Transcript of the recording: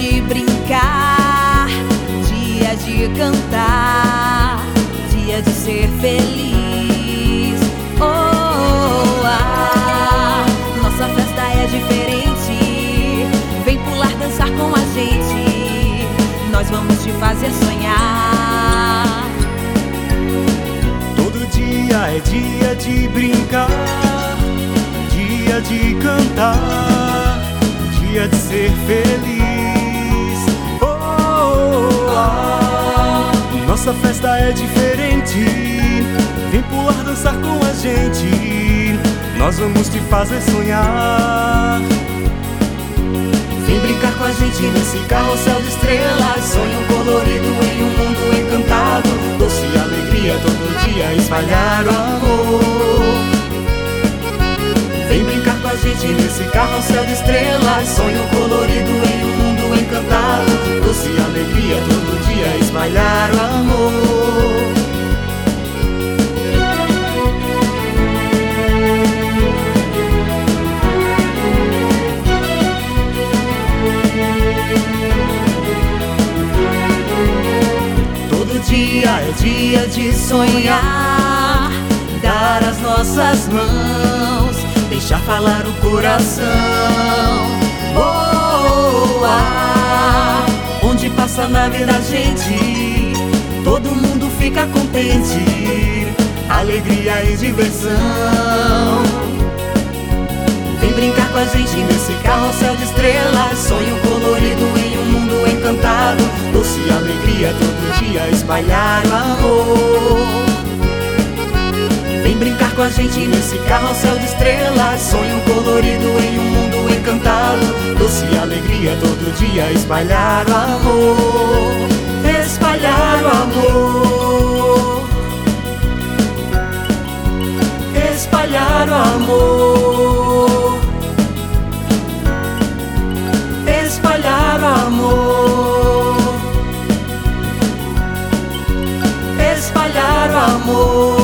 de brincar, dia de cantar, dia de ser feliz. Oh, nossa festa é diferente. Vem pular, dançar com a gente. Nós vamos te fazer sonhar. Todo dia é dia de brincar, dia de cantar, dia de ser feliz. Nossa festa é diferente. Vem pular, dançar com a gente. Nós vamos te fazer sonhar. Vem brincar com a gente nesse carrossel de estrelas. Sonho colorido em um mundo encantado. Doce alegria todo dia, espalhar o amor. Vem brincar com a gente nesse carrossel de estrelas. Sonho colorido em um mundo encantado. Doce alegria todo dia, espalhar o amor. Todo dia é dia de sonhar, dar as nossas mãos, deixar falar o coração. Onde passa na vida a gente, todo mundo fica contente, alegria e diversão. Vem brincar com a gente nesse carrossel de estrelas. Sonho colorido em um mundo encantado. Doce alegria todo dia, espalhar o amor. Vem brincar com a gente nesse carrossel de estrelas. Sonho colorido em um mundo encantado. Doce alegria todo dia, espalhar o amor. Espalhar o amor. Espalhar o amor. Espalhar o amor. Espalhar o amor.